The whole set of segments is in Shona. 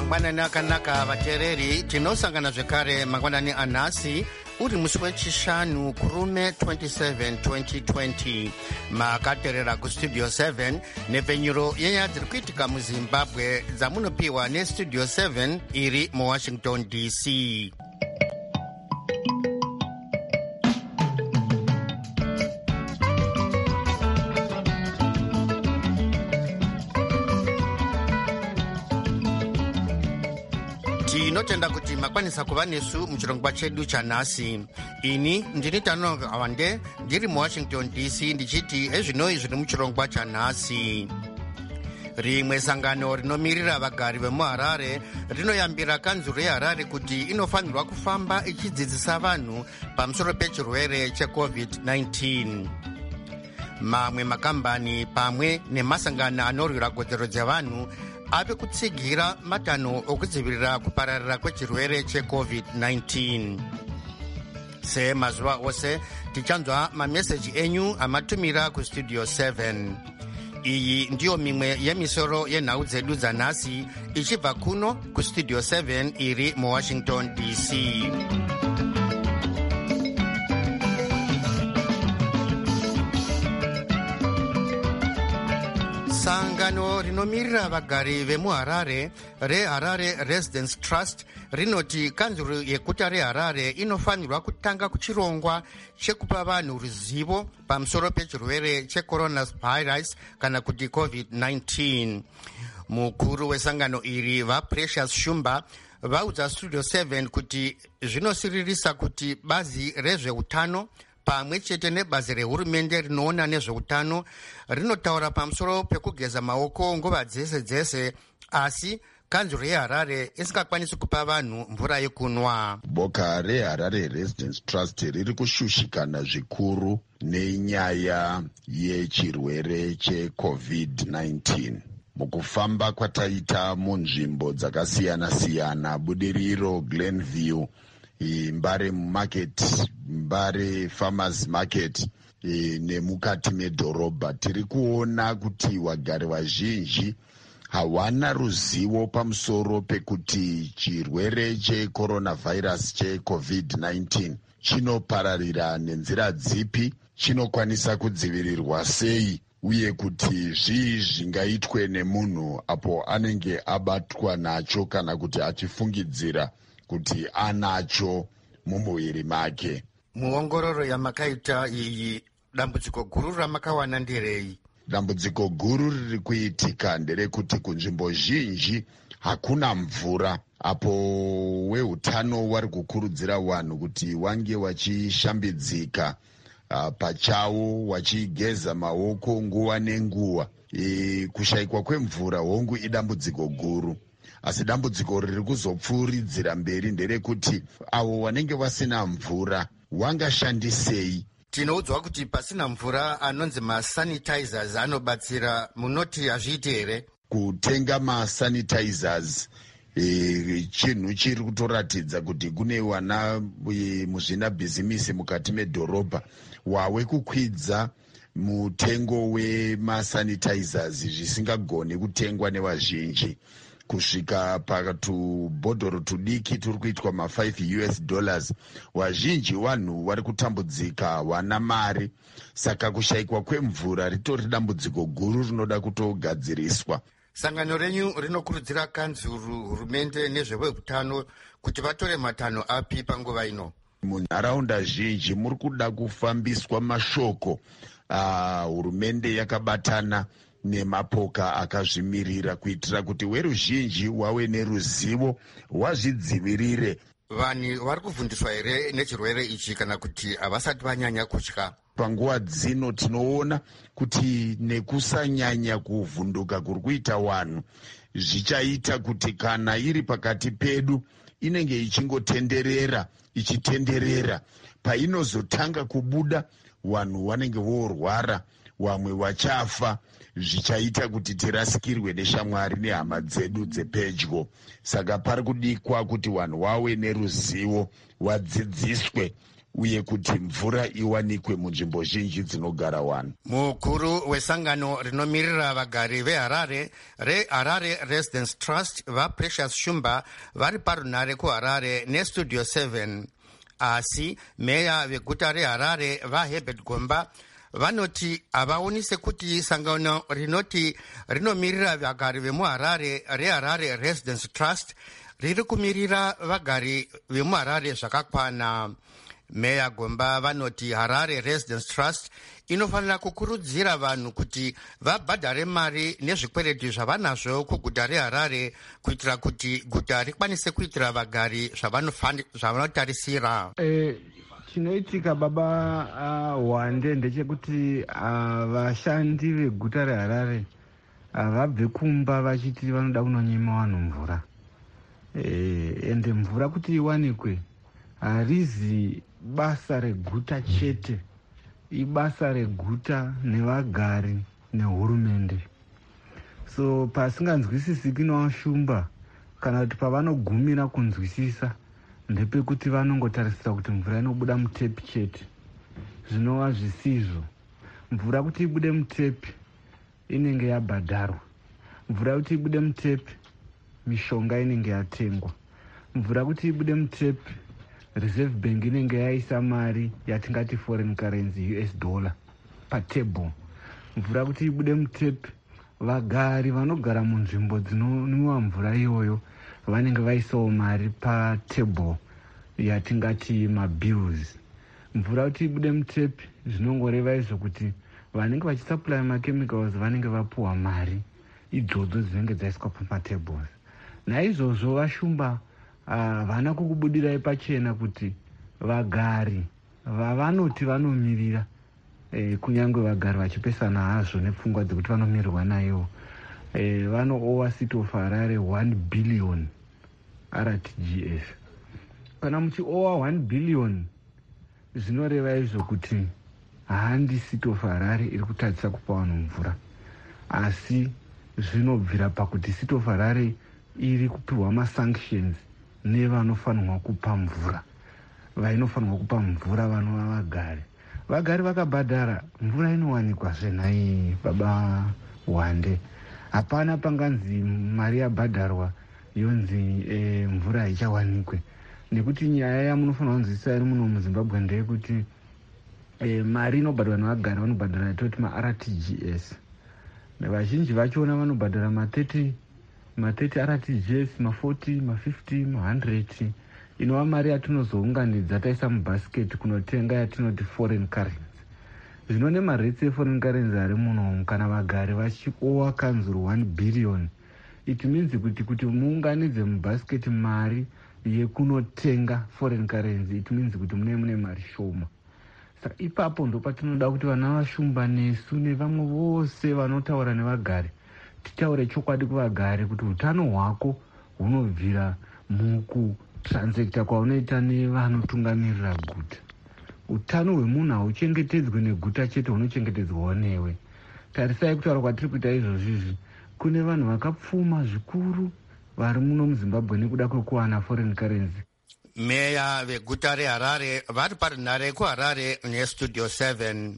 mangwanani akanaka vateereri, tinosangana zvekare mangwanani anhasi uri musi wechishanu kurume 27 2020 makateerera kustudio 7 nepfenyuro yenyaya dziri kuitika muzimbabwe dzamunopiwa nestudio 7 iri muwashington dc. tinotenda kuti makwanisa kuva nesu muchirongwa chedu chanhasi. ini ndini Tanonga Awande ndiri muwashington dc ndichiti ezvinoi zviri muchirongwa chanhasi. rimwe sangano rinomirira vagari vemuharare rinoyambira kanzuro yeharare kuti inofanirwa kufamba ichidzidzisa vanhu pamusoro pechirwere checovid-19. mamwe makambani pamwe nemasangano anorwira kodzero dzevanhu ave kutsigira matanho okudzivirira kupararira kwechirwere checovid-19. semazuva ose tichanzwa mameseji enyu amatumira kustudio 7. iyi ndiyo mimwe yemisoro yenhau dzedu dzanhasi ichibva kuno kustudio 7 iri muwashington dc. sangano rinomirira vagari vemuharare reharare residence trust rinoti kanzuro yeguta reharare inofanirwa kutanga kuchirongwa chekupa vanhu ruzivo pamusoro pechirwere checoronavirus kana kuti covid-19. mukuru wesangano iri vaprecious shumba vaudza studio 7 kuti zvinosiririsa kuti bazi rezveutano pamwe chete nebazi rehurumende rinoona nezveutano rinotaura pamusoro pekugeza maoko nguva dzese dzese, asi kanzuro yeharare isingakwanisi kupa vanhu mvura yekunwa. boka reharare residence trust riri kushushikana zvikuru nenyaya yechirwere checovid-19 mukufamba kwataita munzvimbo dzakasiyana-siyana, budiriro, Glenview, Mbare market, Mbare farmers market nemukati medhorobha, tiri kuona kuti vagari vazhinji hawana ruzivo pamusoro pekuti chirwere checoronavirus checovid-19 chinopararira nenzira dzipi, chinokwanisa kudzivirirwa sei, uye kuti zvii zvingaitwe nemunhu apo anenge abatwa nacho kana kuti achifungidzira kuti anacho mumuviri make. muongororo yamakaita iyi, dambudziko guru ramakawana nderei? dambudziko guru riri kuitika nderekuti kunzvimbo zhinji hakuna mvura, apo veutano vari kukurudzira vanhu kuti vange vachishambidzika pachavo, vachigeza maoko nguva nenguva. kushayikwa kwemvura hongu idambudziko guru, asi dambudziko riri kuzopfuuridzira mberi nderekuti avo vanenge vasina mvura vangashandisei. tinoudzwa kuti pasina mvura anonzi masanitizers anobatsira, munoti hazviiti here? kutenga masanitizers chinhu chiri kutoratidza kuti kune vana muzvina bhizimisi mukati medhorobha wawe kukwidza mutengo wemasanitizers zvisingagoni kutengwa nevazhinji kusvika patubhodhoro tudiki turi kuitwa $5. wazhinji vanhu vari kutambudzika, hawana mari, saka kushayikwa kwemvura ritori dambudziko guru rinoda kutogadziriswa. sangano renyu rinokurudzira kanzuru, hurumende nezveveutano kuti vatore matanho api panguva ino? munharaunda zhinji muri kuda kufambiswa mashoko. hurumende yakabatana nemapoka akazvimirira kuitira kuti veruzhinji wave neruzivo, wazvidzivirire. vanhu vari kuvhundiswa here nechirwere ichi kana kuti havasati vanyanya kutya? panguva dzino tinoona kuti nekusanyanya kuvhunduka kuri kuita vanhu zvichaita kuti kana iri pakati pedu inenge ichingotenderera ichitenderera, painozotanga kubuda vanhu vanenge vorwara, vamwe vachafa, zvichaita kuti tirasikirwe neshamwari nehama dzedu dzepedyo. saka pari kudikwa kuti vanhu vave neruzivo, vadzidziswe, uye kuti mvura iwanikwe munzvimbo zhinji dzinogara vanhu. Mukuru wesangano rinomirira vagari veHarare reHarare Residence Trust vaPrecious Shumba vari parunhare kuHarare neStudio 7. Asi meya veguta reHarare vaHerbert Gomba vanoti havaoni sekuti sangano rinoti rinomirira vagari vemuHarare reHarare Residence Trust riri kumirira vagari vemuHarare zvakakwana. Meya Gomba vanoti Harare Residence Trust inofanira kukurudzira vanhu kuti vabhadhare mari nezvikwereti zvavanazvo kuguta reHarare kuitira kuti guta rikwanise kuitira vagari zvavanotarisira. Chinoitika baba Wande ndechekuti vashandi veguta reHarare vabve kumba vachiti vanoda kunonyima vanhu mvura. Ende mvura kuti iwanikwe harizi basa reguta chete, ibasa reguta nevagari nehurumende. So pasinganzwisisiki nevashumba kana kuti pavanogumira kunzwisisa ndepekuti vanongotarisira kuti mvura inobuda mutepi chete, zvinova zvisizvo. Mvura kuti ibude mutepi inenge yabhadharwa. Mvura kuti ibude mutepi mishonga inenge yatengwa. Mvura kuti ibude mutepi Reserve Bank inenge yaisa mari yatingati foreign currency US dollar patable. Mvura kuti ibude mutepi vagari vanogara munzvimbo dzinonwiwa mvura iyoyo vanenge vaisawo mari patable yatingati mabills. Mvura kuti ibude mutepi zvinongoreva izvo kuti vanenge vachisupply machemicals vanenge vapuwa mari idzodzo dzinenge dzaiswa pamatables. Naizvozvo vashumba vana kukubudirai pachena kuti vagari vavanoti vanomirira, kunyange vagari vachipesana hazvo nepfungwa dzekuti vanomirirwa nayo, vanoowa City of Harare 1 billion RTGS. Kana muchiowa 1 billion zvinoreva izvo kuti handi City of Harare iri kutadzisa kupa vanhu mvura, asi zvinobvira pakuti City of Harare iri kupiwa masanctions nevanofanirwa kupa mvura. Vainofanirwa kupa mvura vanova vagari. Vagari vakabhadhara, mvura inowanikwa zvenhai baba Wande. Hapana panganzi mari yabhadharwa yonzi mvura haichawanikwe. Nekuti nyaya yamunofanirwa kunzwisisa iri muno muZimbabwe ndeyekuti mari inobhadharwa nevagari vanobhadhara yatoti maRTGS. Vazhinji vachona vanobhadhara ma30 RTGS, ma40, ma50, ma100, inova mari yatinozounganidza taisa mubhasiketi kunotenga yatinoti foreign currency. Zvino nemaretsi eforeign currency ari muno kana vagari vachiowa kanzuru 1 billion, it means kuti muunganidze mubhasiketi mari yekunotenga foreign currency, it means kuti mune mari shoma. Saka ipapo ndo patinoda kuti vana vashumba nesu nevamwe vose vanotaura nevagari titaure chokwadi kuvagari kuti utano hwako hunobvira mukutransacta kwaunoita nevanotungamirira guta. Utano hwemunhu hauchengetedzwe neguta chete, hunochengetedzwawo newe. Tarisai kutaura kwatiri kuita izvozvizvi, kune vanhu vakapfuma zvikuru vari muno muZimbabwe nekuda kwekuwana foreign currency. Meya veguta reHarare vari parunhare kuHarare neStudio 7.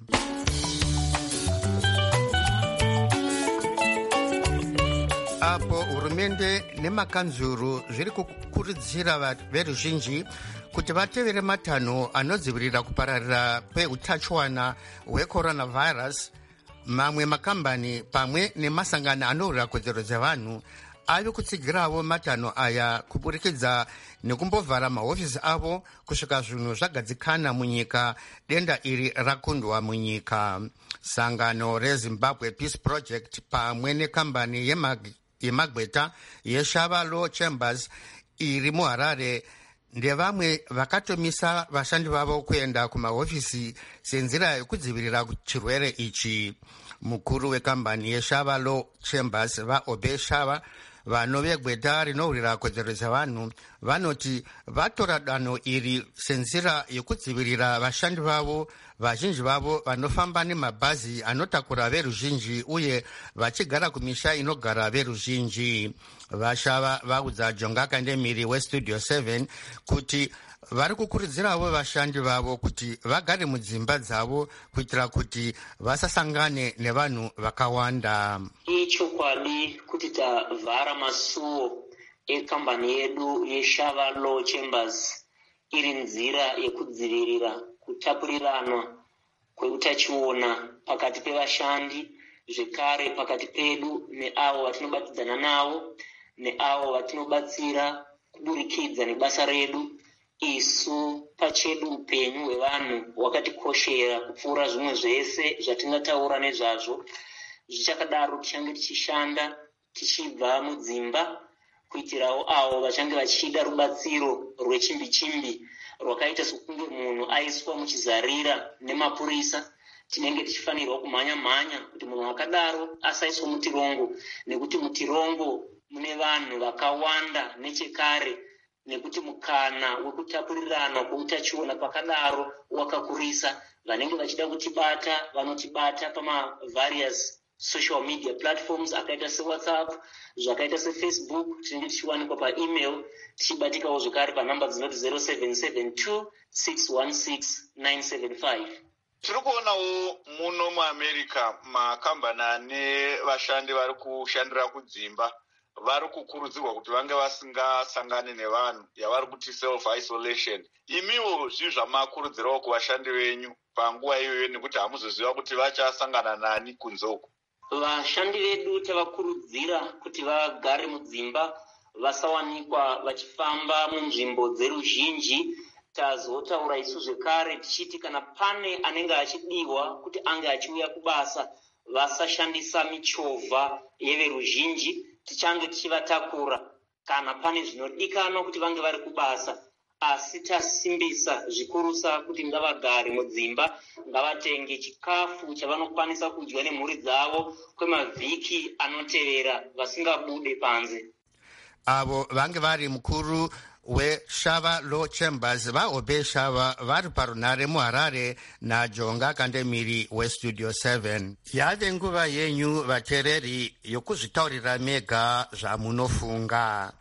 Apo hurumende nemakanzuru zviri kukurudzira veruzhinji kuti vatevere matanho anodzivirira kupararira kweutachiwana hwecoronavirus, mamwe makambani pamwe nemasangano anorwira kodzero dzevanhu ave kutsigirawo matanho aya kuburikidza nekumbovhara mahofisi avo kusvika zvinhu zvagadzikana munyika denda iri rakundwa munyika. Sangano reZimbabwe Peace Project pamwe nekambani yemagweta yeShava Law Chambers iri muHarare ndevamwe vakatomisa vashandi vavo kuenda kumahofisi senzira yekudzivirira chirwere ichi. Mukuru wekambani yeShava Law Chambers vaObe Shava, vano vegweta rinorwira kodzero dzevanhu vanoti vatora danho iri senzira yekudzivirira vashandi vavo vazhinji vavo vanofamba nemabhazi anotakura veruzhinji uye vachigara kumisha inogara veruzhinji. Vashava vaudza Jonga Kandemiri westudio 7 kuti vari kukurudzirawo vashandi vavo kuti vagare mudzimba dzavo kuitira kuti vasasangane nevanhu vakawanda. Ichokwadi kuti tavhara masuo ekambani yedu yeShava Law Chambers iri nzira yekudzivirira kutapurirana kweutachiona pakati pevashandi, zvekare pakati pedu neavo vatinobatidzana navo neavo vatinobatsira kuburikidza nebasa redu. Isu pachedu upenyu hwevanhu hwakatikoshera kupfuura zvimwe zvese zvatingataura nezvazvo. Zvichakadaro tichange tichishanda tichibva mudzimba kuitirawo avo vachange vachida rubatsiro rwechimbi-chimbi rwakaita sokunge munhu aiswa muchizarira nemapurisa. Tinenge tichifanirwa kumhanya-mhanya kuti munhu akadaro asaiswa mutirongo, nekuti mutirongo mune vanhu vakawanda nechekare, nekuti mukana wekutapurirana kweutachiona pakadaro wakakurisa. Vanenge vachida kutibata vanotibata pama-various social media platforms akaita seWhatsApp, zvakaita sefacebook, tinenge tichiwanikwa paemail, tichibatikawo zvekare panhamba dzinoti 0772 616 975. Tiri kuonawo muno muAmerica makambani ane vashandi vari kushandira kudzimba vari kukurudzirwa kuti vange vasingasangane nevanhu, yavari kuti self isolation. Imiwo zvii zvamakurudzirawo kuvashandi venyu panguva iyoyo, nekuti hamuzoziva kuti vachasangana nani kunze uko? Vashandi vedu tavakurudzira kuti vagare mudzimba, vasawanikwa vachifamba munzvimbo dzeruzhinji. Tazotaura isu zvekare tichiti kana pane anenge achidiwa kuti ange achiuya kubasa, vasashandisa michovha yeveruzhinji. Tichange tichivatakura kana pane zvinodikanwa kuti vange vari kubasa, asi tasimbisa zvikurusa kuti ngavagare mudzimba, ngavatenge chikafu chavanokwanisa kudya nemhuri dzavo kwemavhiki anotevera, vasingabude panze. Avo vange vari mukuru weShava Law Chambers vaObe Shava vari parunare muHarare naJonga Kandemiri westudio 7. Yave nguva yenyu vateereri yokuzvitaurira mega zvamunofunga.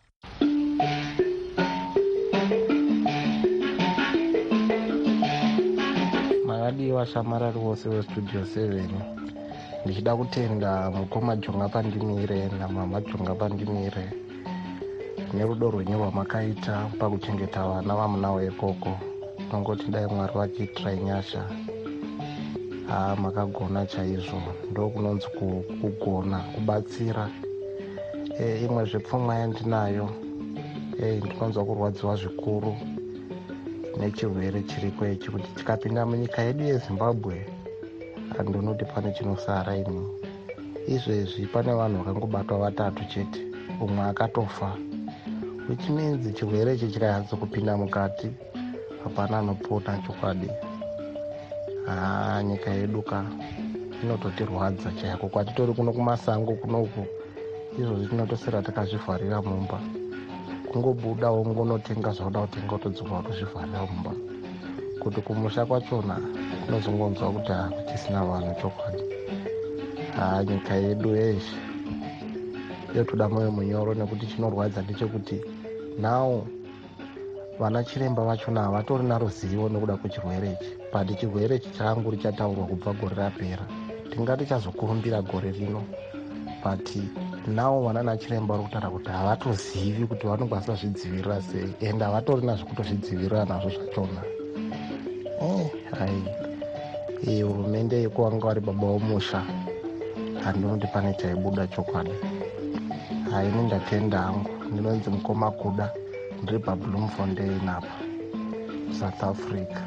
Makadiwa shamarari wose westudio 7, ndichida kutenda mukoma Jonga Pandimire namama Jonga Pandimire nerudo rwenyu rwamakaita pakuchengeta vana vamunawo ikoko. Nongoti dai Mwari vachiitira nyasha. Makagona chaizvo, ndokunonzi kugona kubatsira. Imwe zvepfungwa yandinayo, ndinonzwa kurwadziwa zvikuru nechirwere chiriko ichi, kuti tikapinda munyika yedu yeZimbabwe handinoti pane chinosara ini. Izvezvi pane vanhu vakangobatwa 3 chete, umwe akatofa, which means chirwere ichi chikanyatso kupinda mukati hapana anopona chokwadi. Nyika yedu inototirwadza chaiko, kwatitori kuno kumasango kunoku izvozvi tinotosera takazvivharira mumba, kungobudawo ngonotenga zvauda kutenga utodzoka kutozvivharira mumba, kuti kumusha kwachona tinozongonzwa kuti tisina vanhu chokwadi. Nyika yedu yeshe yotoda moyo munyoro, nekuti chinorwadza ndechekuti nawo vana chiremba vachona havatorina ruzivo nekuda kwechirwere ichi. Pati chirwere ichi changu richataurwa kubva gore rapera, tingati chazokurumbira gore rino, but nawo vana nachiremba vari kutaura kuti havatozivi kuti vanokwanisa zvidzivirira sei, ende havatorina zvekutozvidzivirira nazvo zvachona. Hurumende yekuwanga vari baba vomusha, handinoti pane chaibuda chokwadi. Ini ndatenda hangu, ndinonzi mukoma Kuda, ndiri paBloemfontein apa South Africa.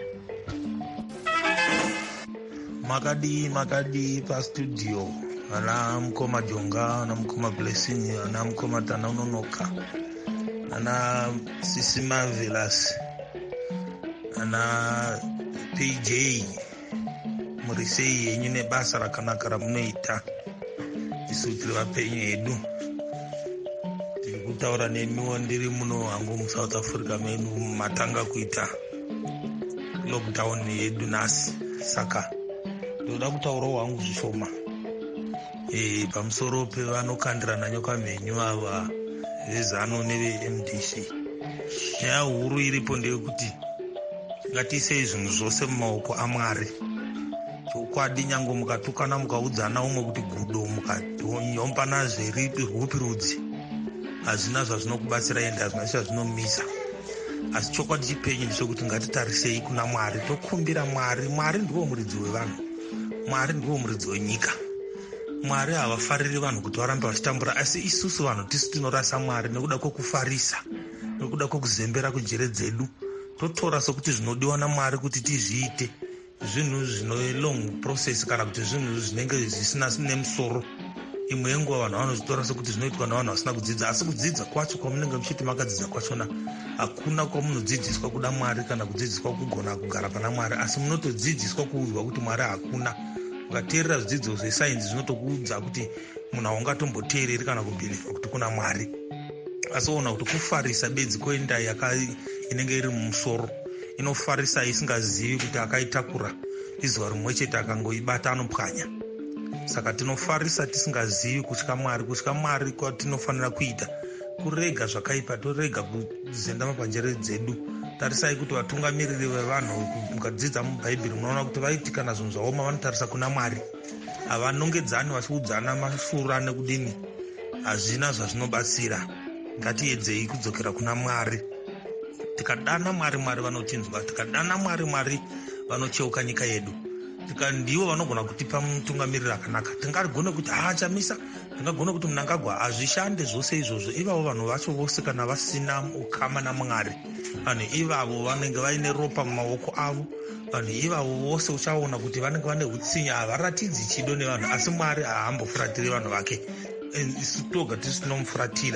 Makadi pastudio, ana mukoma Jonga, ana mukoma Blessing, ana mukoma Tana Unonoka, ana Sisi Marvelous, ana PJ murisei yenyu nebasa rakanaka ramunoita. Isu tiri vapenyu edu, tiri kutaura nemiwo ndiri muno hangu muSouth Africa menu matanga kuita lockdown yedu nhasi, saka ndoda kutaurawo hangu zvishoma pamusoro pevanokandirana nyoka mhenyu ava vezano neveMDC. Nyaya huru iripo ndeyekuti ngatiisei zvinhu zvose mumaoko aMwari. Chokwadi nyange mukatukana mukaudzana umwe kuti gudo mukayombana rwupi rudzi hazvina zvazvinokubatsira ende hazvina zvazvinomisa. Asi chokwadi chipenyu ndechekuti ngatitarisei kuna Mwari, tokumbira Mwari. Mwari ndiwo muridzi wevanhu, Mwari ndiwo muridzi wenyika. Mwari havafariri vanhu kuti varambe vachitambura, asi isusu vanhu tisu tinorasa Mwari nekuda kwekufarisa, nekuda kwekuzembera kunjere dzedu. Totora sokuti zvinodiwa naMwari kuti tizviite zvinhu zvino long process kana kuti zvinhu zvinenge zvisina nemusoro. Imwe yenguva vanhu vanozvitora sokuti zvinoitwa navanhu vasina kudzidza, asi kudzidza kwacho kwamunenge muchiti makadzidza kwachona hakuna kwamunodzidziswa kuda Mwari kana kudzidziswa kugona kugara pana Mwari, asi munotodzidziswa kuudzwa kuti Mwari hakuna. Ukateerera zvidzidzo zvesainzi zvinotokuudza kuti munhu haungatomboteereri kana kubhilivha kuti kuna Mwari. Asi ona kuti kufarisa bedzi koenda inenge iri mumusoro, inofarisa isingazivi kuti akaitakura izuva rimwe chete akangoibata anopwanya. Saka tinofarisa tisingazivi kutya Mwari. Kutya Mwari kwatinofanira kuita kurega zvakaipa, torega kuzendama panjere dzedu. Tarisai kuti vatungamiriri vevanhu mukadzidza mubhaibheri munoona kuti vaiti kana zvinhu zvaoma vanotarisa kuna Mwari. Havanongedzani vachiudzana mashura nekudini, hazvina zvazvinobatsira. Ngatiedzei kudzokera kuna Mwari. Tikadana Mwari, Mwari vanotinzwa. Tikadana Mwari, Mwari vanocheuka nyika yedu. Ndivo vanogona kutipa mutungamiriri akanaka. Tingagone kuti haachamisa, tingagone kuti Mnangagwa hazvishande zvose izvozvo. Ivavo vanhu vacho vose kana vasina ukama naMwari, vanhu ivavo vanenge vaine ropa mumaoko avo, vanhu ivavo vose uchaona kuti vanenge vane utsinya, havaratidzi chido nevanhu, asi Mwari haambofuratiri vanhu vake. Isu toga tisinomufuratira.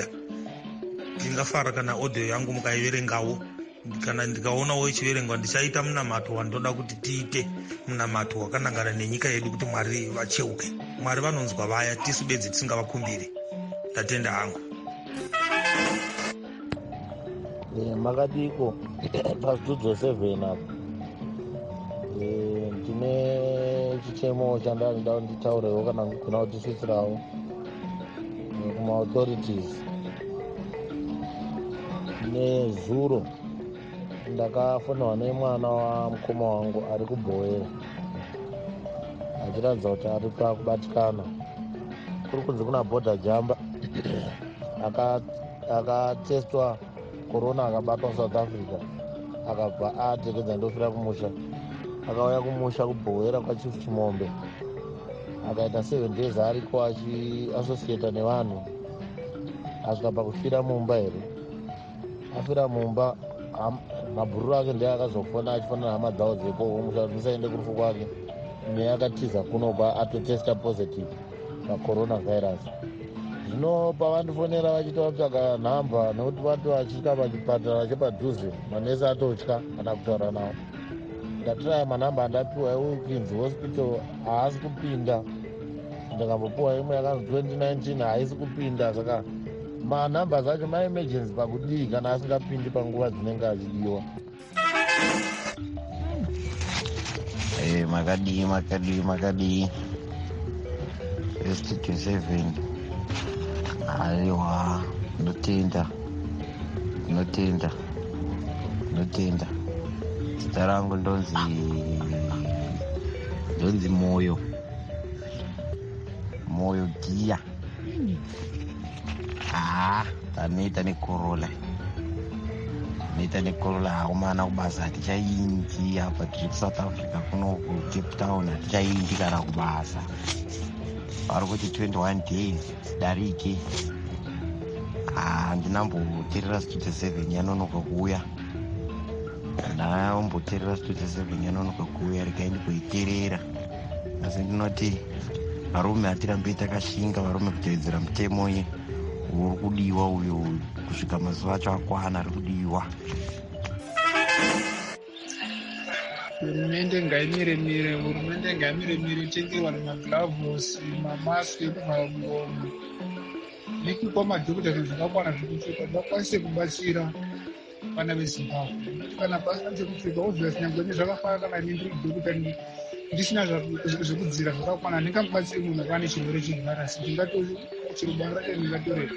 Ndingafara kana audio yangu mukaiverengawo, kana ndikaonawo ichiverengwa ndichaita munamato wandoda kuti tiite, munamato wakanangana nenyika yedu kuti Mwari vacheuke. Mwari vanonzwa vaya, tisu bedzi tisingavakumbiri. Tatenda hangu. Makadiko pastudio 7 apo ndine chichemo chandanoda nditaurewo kana kuna kutisvitsirawo kuma-authorities. Nezuro ndakafonwa nemwana wamukoma wangu ari kuBhoera achiratidza kuti ari pakubatikana. Kuri kunzi kuna bhodha jamba akatestwa corona akabatwa South Africa, akabva atekedza ndofira kumusha. Akauya kumusha kuBhoera kwaChief Chimombe, akaita 7 days ariko achiasosieta nevanhu, asvika pakufira mumba here. Afira mumba, mabhururu ake ndiye akazofona achifana nehama dzavo dzepo musha musaende kurufu kwake. Imwe akatiza kunobva atotesta positive pacoronavirus. Zvino pavandifonera vachita vatsvaga nhamba nekuti vato vachitya pachipatara chepadhuze, manesi atotya kana kutaura navo. Ndatiraya manhamba andapiwa eWilkins Hospital haasi kupinda. Ndakambopiwa imwe yakanzi 2019 haisi kupinda. Saka manhamba zacho maemergency pakudii kana asingapindi panguva dzinenge achidiwa. Makadii Studio 7. Aiwa, ndotenda. Zita rangu ndonzi Moyo Gia. Taneta nekorola hakumana kubasa hatichaindi apa tiri kuSouth Africa kuno kuCape Town, hatichaindi kana kubasa. Vari kuti 21 days darike. Ndinamboteerera Studio 7 yanonoka kuuya. Ndamboteerera Studio 7 yanonoka kuuya, rikaindi kuiteerera. Asi ndinoti varume hatirambe takashinga, varume kutevedzera mutemo uri kudiwa uyu kusvika mazuva acho akwana, ari kudiwa. Hurumende ngaimiremire itengerwa nemagilavhosi, mamaski ekuvala muromo, nekupa madhokota zvinhu zvakakwana zvekupfeka vakwanise kubatsira vana vezimbabwe. Nokuti kana pasina chekupfeka obviously nyangwe nezvakafanana kana nendiri dhokota ndisina zvekudzira zvakakwana ndingamubatsiri munhu akane chirwere chevirasi chero banga racho ndingatoreka.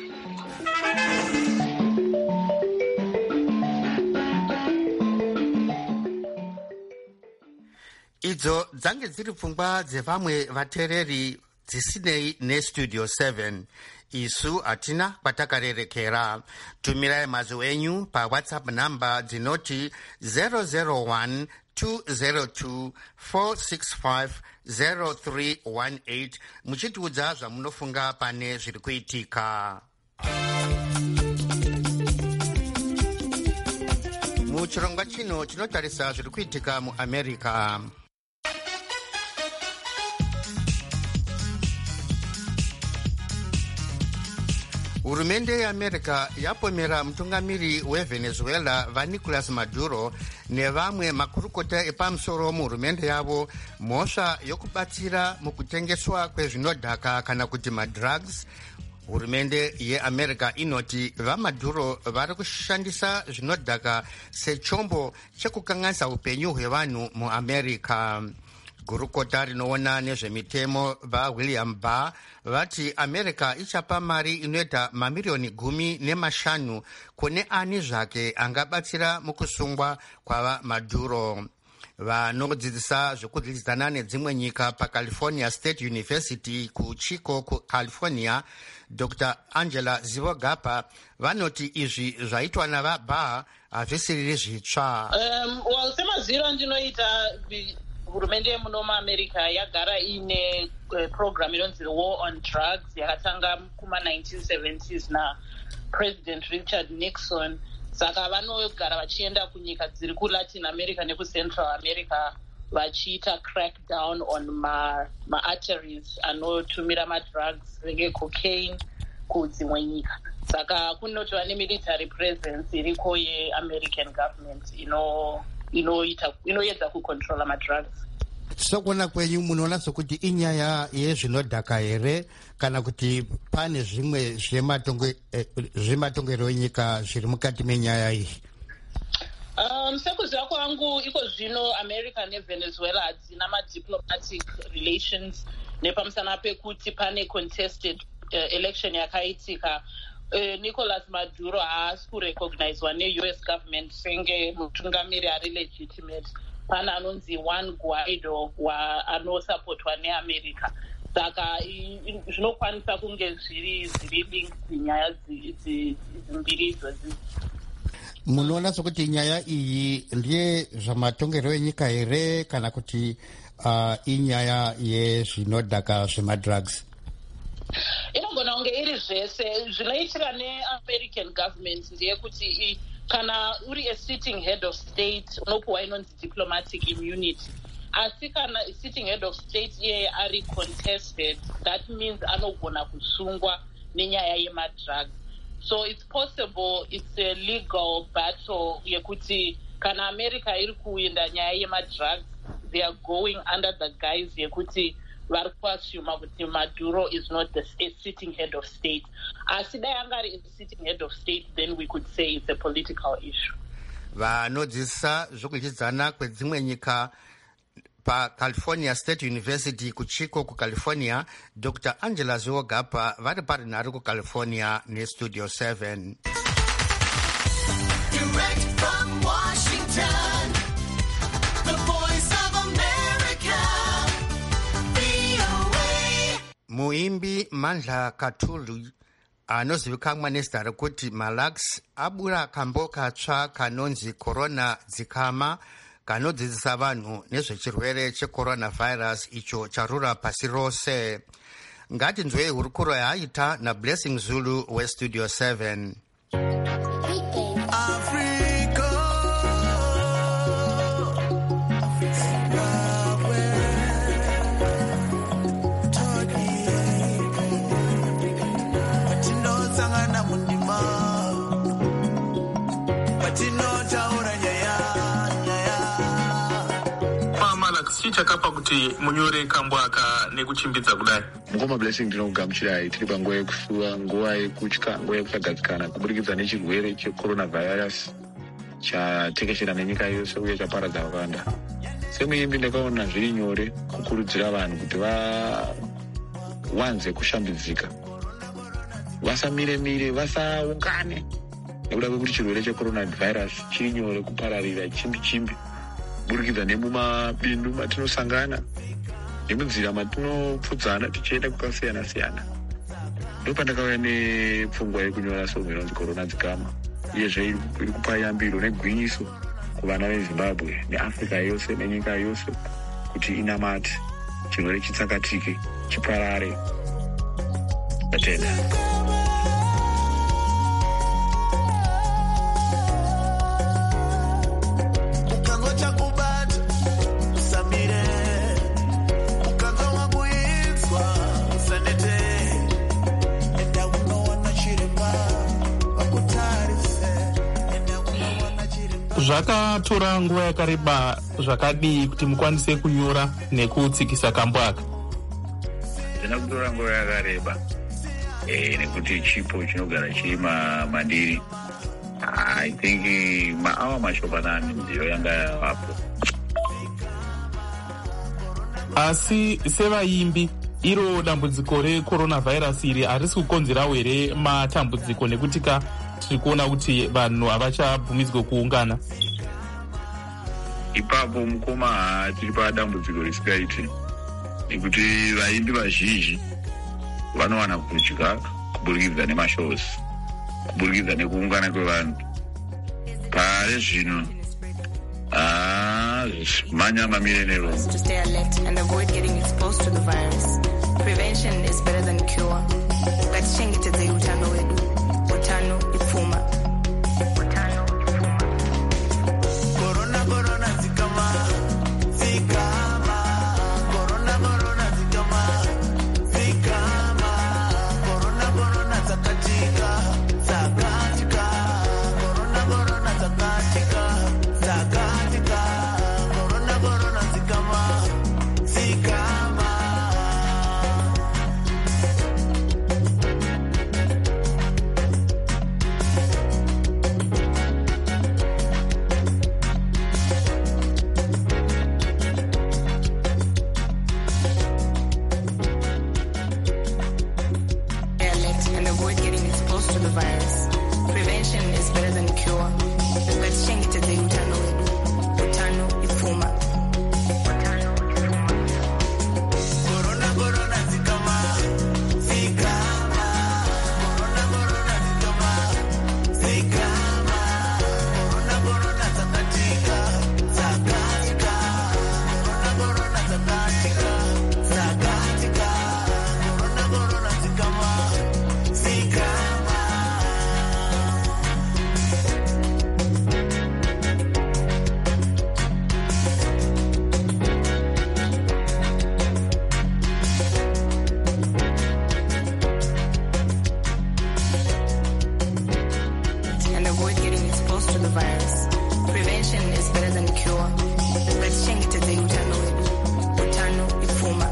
idzo dzange dziri pfungwa dzevamwe vateereri dzisinei nestudio 7. isu hatina kwatakarerekera. tumirai mazwi enyu pawhatsapp namba dzinoti 001 202 465 0318 muchitiudza zvamunofunga pane zviri kuitika. muchirongwa chino chinotarisa zviri kuitika muamerica. hurumende yeamerica yapomera mutungamiri wevenezuela vanicolas maduro nevamwe makurukota epamusoro muhurumende yavo mhosva yokubatsira mukutengeswa kwezvinodhaka kana kuti madrugs. hurumende yeamerica inoti vamaduro vari kushandisa zvinodhaka sechombo chekukanganisa upenyu hwevanhu muamerica. gurukota rinoona nezvemitemo vaWilliam Barr vati america ichapa mari inoita mamiriyoni 15 kune ani zvake angabatsira mukusungwa kwava maduro. vanodzidzisa zvekudzidzana nedzimwe nyika paCalifornia State University kuchico kuCalifornia, Dr. Angela Zivogapa vanoti izvi zvaitwa navaBarr hazvisiri zvitsva. semaziro andinoita hurumende yemuno muamerica yagara ine program inonzi War on Drugs yakatanga kuma-1970s naPresident Richard Nixon. Saka vanogara vachienda kunyika dziri kuLatin America nekuCentral America vachiita crackdown on maarteries anotumira madrugs venge cocaine kudzimwe nyika. Saka kunotova nemilitary presence iriko yeAmerican government inoedza kucontrola madrugs. sokuona kwenyu munoona sokuti inyaya yezvinodhaka here kana kuti pane zvimwe zvematongero enyika zviri mukati menyaya iyi? sekuziva kwangu iko zvino America neVenezuela hadzina madiplomatic relations nepamusana pekuti pane contested election yakaitika. Nicolas Maduro haasi kurecognizwa ne-US government senge mutungamiri ari legitimate. Pana anonzi Juan Guaido anosapotwa neAmerica. Saka zvinokwanisa kunge zviri linked nyaya dzimbiri idzodzi. munoona sokuti nyaya iyi ndiye zvamatongero enyika here kana kuti inyaya yezvinodhaka zvemadrugs? Inogona kunge iri zvese. Zvinoitika neAmerican government ndeyekuti kana uri a sitting head of state unopuwa inonzi diplomatic immunity. Asi kana sitting head of state iye ari contested, that means anogona kusungwa nenyaya yemadrugs. So it's possible it's a legal battle yekuti kana America iri kuinda nyaya yemadrugs, they are going under the guise yekuti vari kuassume kuti Maduro is not a sitting head of state. Asi dai angari a sitting head of state, then we could say it's a political issue. vanodzidzisa zvokuchidzana kwedzimwe nyika paCalifornia State University kuchico kuCalifornia, Dr. Angela Zivogapa vari parinhare kuCalifornia nestudio 7. Direct from Washington, the voice of America, VOA. muimbi Mandla Katulu anozivikanwa nezita rekuti Malax abura kambo katsva kanonzi Corona Dzikama kanodzidzisa vanhu nezvechirwere checoronavirus icho charura pasi rose. ngatinzwei hurukuro yaaita naBlessing Zulu westudio 7. chii chakapa kuti munyore kambwaka nekuchimbidza kudai? Ngoma Blessing ndinokugamuchirai tiri panguva yekusuwa, nguva yekutya, nguva yekusagadzikana kuburikidza nechirwere checoronavirus chatekeshera nenyika yose uye chaparadza vakawanda. Semuimbi ndakaona zviri nyore kukurudzira vanhu kuti vawanze kushambidzika, vasamire, vasaungane, nekuda kwekuti chirwere checoronavirus chiri nyore kupararira chimbi kuburikidza nemumabindu matinosangana nemunzira matinopfudzana tichienda kwakasiyana-siyana. Ndopandakauya nepfungwa yekunyora songo inonzi Corona Dzikama, uyezve iri kupa yambiro negwinyiso kuvana veZimbabwe neAfrica yose nenyika yose kuti inamate chirwere chitsakatike, chiparare. Tatenda. Zvakatora nguva yakareba zvakadii kuti mukwanise kunyora nekutsikisa kambwaka? Zvina kutora nguva yakareba nekuti chipo chinogara chiri mandiri. I think maawa mashomanani ndiyo yanga yavapo. Asi sevaimbi, iro dambudziko recoronavirus iri harisi kukonzerawo here matambudziko nekuti tiri kuona kuti vanhu havachabvumidzwe kuungana? Ipapo mukoma tiri padambudziko risikaiti, nekuti vaimbi vazhinji vanowana kudya kuburikidza nemashows, kuburikidza nekuungana kwevanhu. Pari zvino manya mamire nevanhu. To stay alert and avoid getting exposed to the virus. Prevention is better than cure. Ngatichengetedze utano hwedu. Utano ipfuma. Corona Dzikama, Dzikama. Corona Dzikama, Dzikama. Corona dzakatika, dzakatika. Corona dzakatika, dzakatika. Corona Dzikama, Dzikama. And avoid getting exposed to the virus. Prevention is better than cure. Ngatichengetedze utano hwedu. Utano ipfuma. Corona Dzikama, Dzikama. Corona Dzikama, Dzikama. Corona dzakatika, dzakatika. Corona dzakatika, dzakatika. Corona Dzikama, Dzikama. And avoid getting exposed to the virus. Prevention is better than cure. Ngatichengetedze utano hwedu. Utano ipfuma.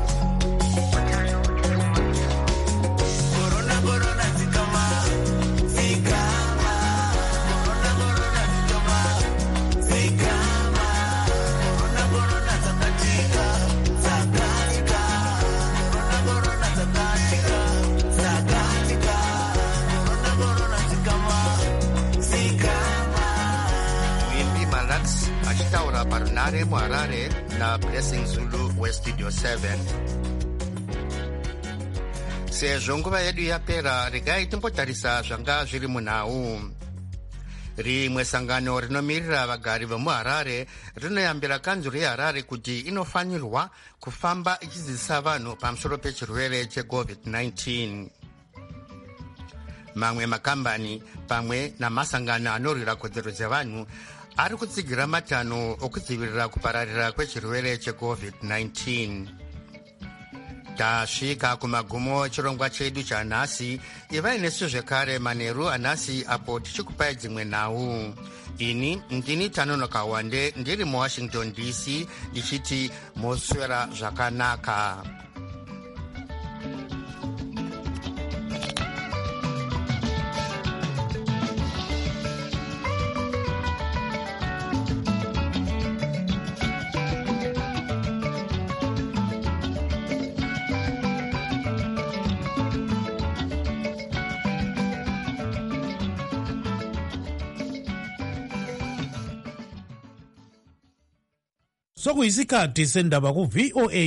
Corona Dzikama, Dzikama. Corona Dzikama, Dzikama. Corona dzakatika, dzakatika. Corona dzakatika, dzakatika. Corona Dzikama, Dzikama. Muimbi Malax achitaura parunare muHarare naBlessing Zulu weStudio 7. Sezvo nguva yedu yapera, regai timbotarisa zvanga zviri munhau. Rimwe sangano rinomirira vagari vemuHarare rinoyambira kanzuro yeHarare kuti inofanirwa kufamba ichidzidzisa vanhu pamusoro pechirwere cheCovid-19. Mamwe makambani pamwe namasangano anorwira kodzero dzevanhu ari kutsigira matanho okudzivirira kupararira kwechirwere cheCovid-19. tasvika kumagumo echirongwa chedu chanhasi. Ivai nesu zvekare manheru anhasi apo tichikupai dzimwe nhau. Ini ndini Tanonoka Wande ndiri muWashington DC ndichiti moswera zvakanaka. Sokuyisikhathi sendaba ku VOA